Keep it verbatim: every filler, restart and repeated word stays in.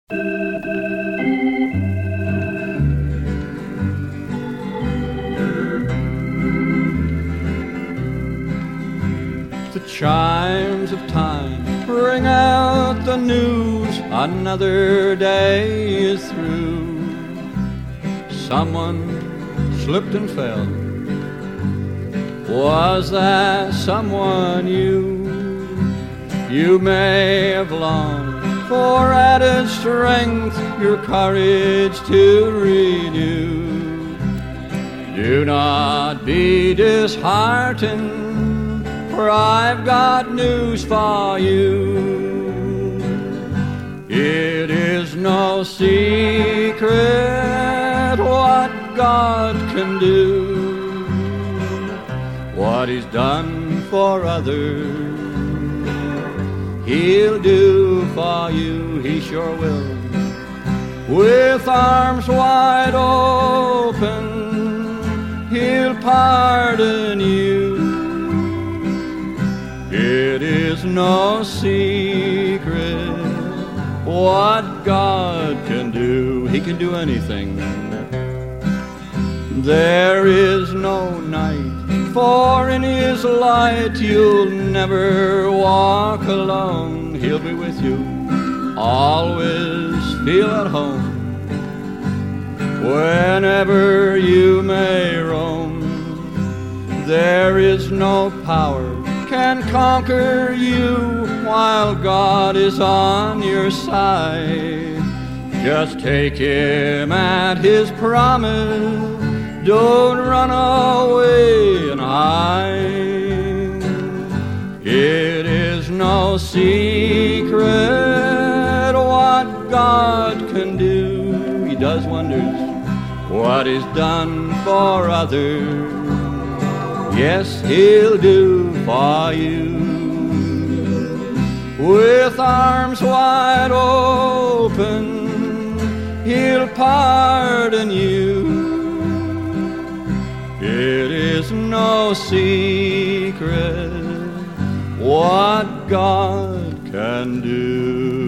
The chimes of time ring out the news, another day is through. Someone slipped and fell. Was that someone you? You may have longed for added strength, your courage to renew. Do not be disheartened, for I've got news for you. It is no secret what God can do. What He's done for others, He'll do for you, He sure will. With arms wide open, He'll pardon you. It is no secret what God can do. He can do anything. There is no night, for in His light you'll never walk alone. He'll be with you, always feel at home. Whenever you may roam, there is no power can conquer you while God is on your side. Just take Him at His promise. Don't run away and hide. It is no secret what God can do. He does wonders, what He's done for others, yes, He'll do for you. With arms wide open, He'll pardon you. It is no secret what God can do.